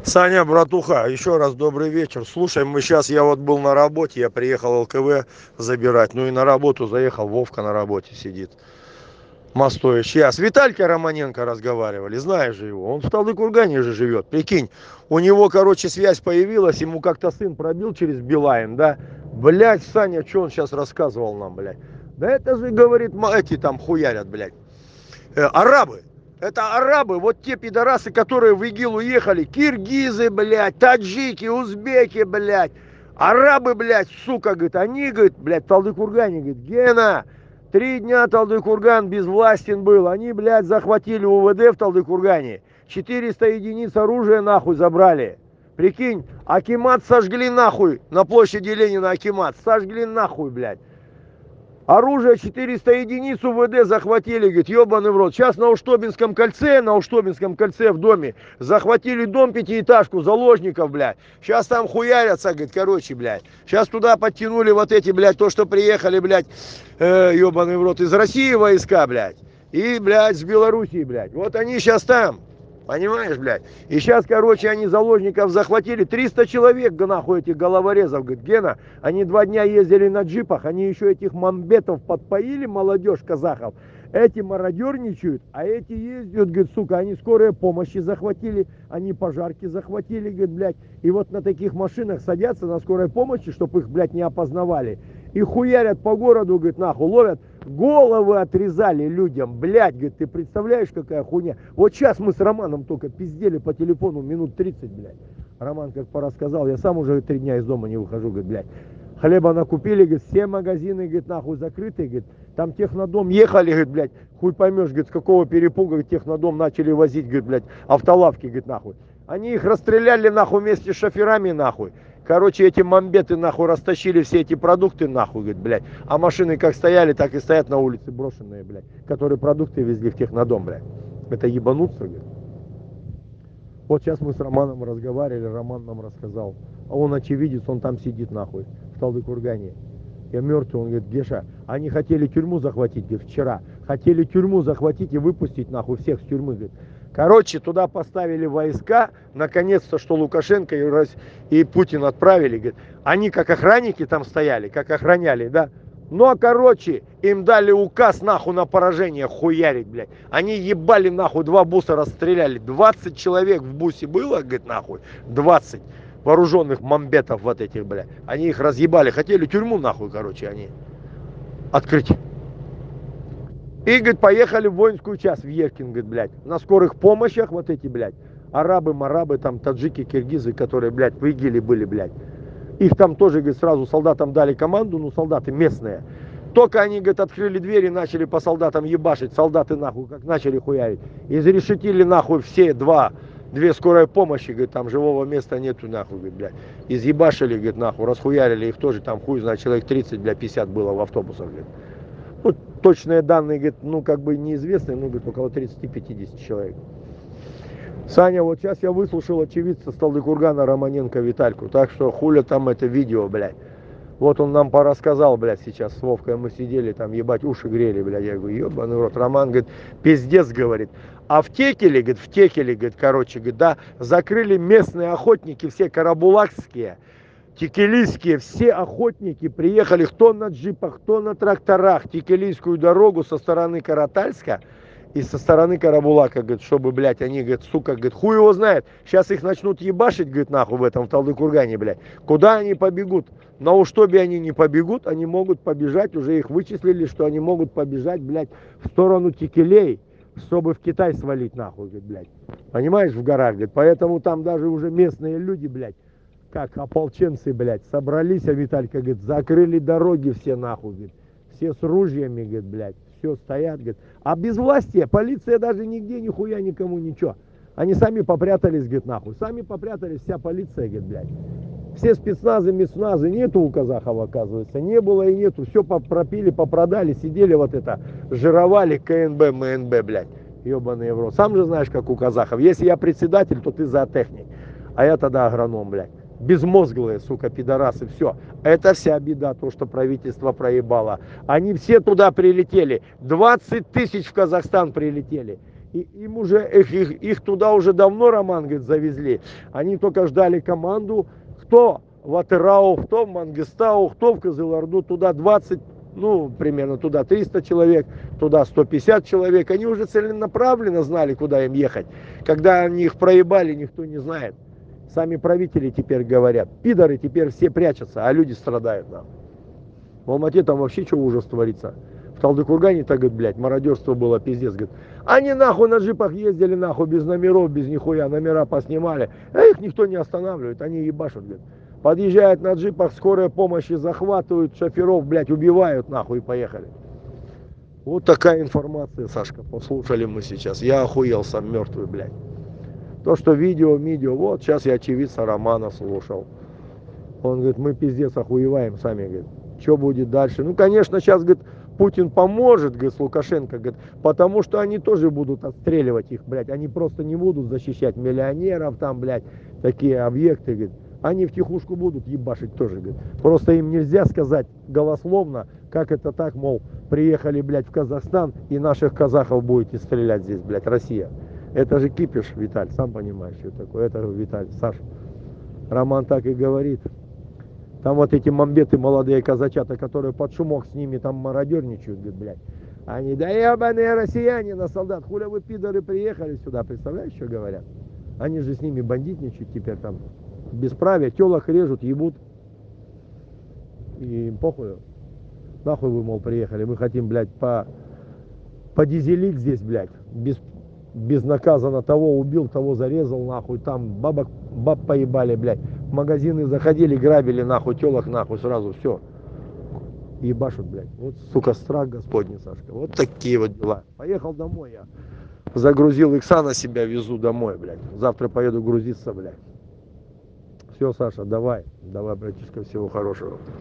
Саня, братуха, еще раз добрый вечер. Слушай, я вот был на работе, я приехал ЛКВ забирать. Ну и на работу заехал, Вовка на работе сидит. Мостович. Я с Виталькой Романенко разговаривали, знаешь же его. Он в Талдыкургане же живет, прикинь. У него, короче, связь появилась, ему как-то сын пробил через Билайн, да. Блять, Саня, что он сейчас рассказывал нам, блядь? Да это же, говорит, эти там хуярят, блядь. Арабы. Это арабы, вот те пидорасы, которые в ИГИЛ уехали. Киргизы, блядь, таджики, узбеки, блядь. Арабы, блядь, сука, говорит, они, говорит, блядь, в Талдыкургане, говорит, Гена, 3 дня Талдыкурган безвластен был. Они, блядь, захватили УВД в Талдыкургане. 400 единиц оружия нахуй забрали. Прикинь, Акимат сожгли нахуй на площади Ленина, Акимат. Сожгли нахуй, блядь. Оружие 400 единиц УВД захватили, говорит, ебаный в рот. Сейчас на Уштобинском кольце в доме захватили дом, пятиэтажку, заложников, блядь. Сейчас там хуярятся, говорит, короче, блядь. Сейчас туда подтянули вот эти, блядь, то, что приехали, блядь, ебаный в рот, из России войска, блядь. И, блядь, с Белоруссии, блядь. Вот они сейчас там. Понимаешь, блядь? И сейчас, короче, они заложников захватили. 300 человек, нахуй, этих головорезов. Говорит, Гена, они 2 дня ездили на джипах. Они еще этих мамбетов подпоили, молодежь казахов. Эти мародерничают, а эти ездят, говорит, сука, они скорые помощи захватили, они пожарки захватили, говорит, блядь. И вот на таких машинах садятся на скорой помощи, чтобы их, блядь, не опознавали. И хуярят по городу, говорит, нахуй, ловят. Головы отрезали людям, блядь, говорит, ты представляешь, какая хуйня? Вот сейчас мы с Романом только пиздели по телефону минут 30, блядь. Роман как порассказал, я сам уже 3 дня из дома не выхожу, говорит, блядь. Хлеба накупили, говорит, все магазины, говорит, нахуй закрыты, говорит. Там технодом ехали, говорит, блядь, хуй поймешь, говорит, с какого перепуга, говорит, технодом начали возить, говорит, блядь, автолавки, говорит, нахуй. Они их расстреляли, нахуй, вместе с шоферами, нахуй. Короче, эти мамбеты, нахуй, растащили все эти продукты, нахуй, говорит, блядь. А машины как стояли, так и стоят на улице брошенные, блядь. Которые продукты везли в технодом, блядь. Это ебануться, говорит. Вот сейчас мы с Романом разговаривали, Роман нам рассказал. А он очевидец, он там сидит, нахуй, в Талдыкургане. Я мертвый, он говорит, Геша, они хотели тюрьму захватить, говорит, вчера. Хотели тюрьму захватить и выпустить, нахуй, всех с тюрьмы, говорит. Короче, туда поставили войска, наконец-то, что Лукашенко и Путин отправили, говорит. Они как охранники там стояли, как охраняли, да. Ну, а короче, им дали указ, нахуй, на поражение хуярить, блядь. Они ебали, нахуй, 2 буса расстреляли. 20 человек в бусе было, говорит, нахуй, 20 вооруженных мамбетов вот этих, блядь. Они их разъебали, хотели тюрьму, нахуй, короче, они открыть. И, говорит, поехали в воинскую часть в Еркин, говорит, блядь, на скорых помощях вот эти, блядь, арабы, марабы, там, таджики, киргизы, которые, блядь, в ИГИЛе были, блядь. Их там тоже, говорит, сразу солдатам дали команду, ну, солдаты местные. Только они, говорит, открыли двери, начали по солдатам ебашить, солдаты, нахуй, как начали хуярить. Изрешетили, нахуй, все две скорой помощи, говорит, там живого места нету, нахуй, говорит, блядь. Изъебашили, говорит, нахуй, расхуярили их тоже, там, хуй знает, человек 30, блядь, 50 было в автобусах, говорит. Ну, точные данные, говорит, ну, как бы неизвестные, ну, говорит, около 30-50 человек. Саня, вот сейчас я выслушал очевидца с Талдыкургана Романенко Витальку, так что хуля там это видео, блядь. Вот он нам порассказал, блядь, сейчас с Вовкой мы сидели, там, ебать, уши грели, блядь. Я говорю, ебаный рот. Роман, говорит, пиздец, говорит. А в Текеле, говорит, короче, говорит, да, закрыли местные охотники, все карабулакские, текелийские, все охотники приехали, кто на джипах, кто на тракторах, текелийскую дорогу со стороны Каратальска и со стороны Карабулака, говорит, чтобы, блядь, они, говорит, сука, говорит, хуй его знает, сейчас их начнут ебашить, говорит, нахуй в этом, в Талдыкургане, блядь, куда они побегут? На Уштобе они не побегут, они могут побежать, уже их вычислили, что они могут побежать, блядь, в сторону Текелей, чтобы в Китай свалить, нахуй, говорит, блядь, понимаешь, в горах, говорит, поэтому там даже уже местные люди, блядь, как ополченцы, блядь, собрались, а Виталька, говорит, закрыли дороги все, нахуй, говорит, все с ружьями, говорит, блядь, все стоят, говорит, а безвластие, полиция даже нигде, нихуя, никому, ничего, они сами попрятались, говорит, нахуй, сами попрятались, вся полиция, говорит, блядь, все спецназы, мецназы, нету у казахов, оказывается, не было и нету, все пропили, попродали, сидели вот это, жировали КНБ, МНБ, блядь, ебаный в рот, сам же знаешь, как у казахов, если я председатель, то ты зоотехник, а я тогда агроном, блядь. Безмозглые, сука, пидорасы, все. Это вся беда, то, что правительство проебало. Они все туда прилетели. 20 тысяч в Казахстан прилетели. И им уже, их туда уже давно, Роман, говорит, завезли. Они только ждали команду, кто в Атырау, кто в Мангыстау, кто в Кызылорду, туда 20, ну, примерно туда 300 человек, туда 150 человек. Они уже целенаправленно знали, куда им ехать. Когда они их проебали, никто не знает. Сами правители теперь говорят. Пидоры теперь все прячутся, а люди страдают. Да. В Алмате там вообще что ужас творится. В Талдыкургане так, говорит, блядь, мародерство было пиздец, говорит. Они нахуй на джипах ездили, нахуй, без номеров, без нихуя, номера поснимали. А их никто не останавливает, они ебашут, говорит. Подъезжают на джипах, скорая помощь, захватывают шоферов, блядь, убивают, нахуй, и поехали. Вот такая информация, Сашка, послушали мы сейчас. Я охуел сам мертвый, блядь. То, что видео, вот, сейчас я очевидца Романа слушал. Он говорит, мы пиздец охуеваем сами, говорит. Что будет дальше? Ну, конечно, сейчас, говорит, Путин поможет, говорит, с Лукашенко, говорит, потому что они тоже будут отстреливать их, блядь. Они просто не будут защищать миллионеров, там, блядь, такие объекты, говорит. Они втихушку будут ебашить тоже, говорит. Просто им нельзя сказать голословно, как это так, мол, приехали, блядь, в Казахстан и наших казахов будете стрелять здесь, блядь, Россия. Это же кипиш, Виталь, сам понимаешь, что такое. Это, Виталь, Саша. Роман так и говорит. Там вот эти мамбеты, молодые казачата, которые под шумок с ними там мародерничают, говорит, блядь. Они, да ебаные россияне на солдат, хуля вы пидоры приехали сюда, представляешь, что говорят? Они же с ними бандитничают теперь там, бесправие, телок режут, ебут. И им похуй. Нахуй вы, мол, приехали, мы хотим, блядь, подизелить здесь, блядь, безнаказанно того убил, того зарезал, нахуй, там баб поебали, блядь, в магазины заходили, грабили, нахуй, телок, нахуй, сразу, все, ебашут, блядь, вот, сука, страх Господний, Сашка, вот такие вот дела. Поехал домой я, загрузил икса на себя, везу домой, блядь, завтра поеду грузиться, блядь. Все, Саша, давай, братишка, всего хорошего.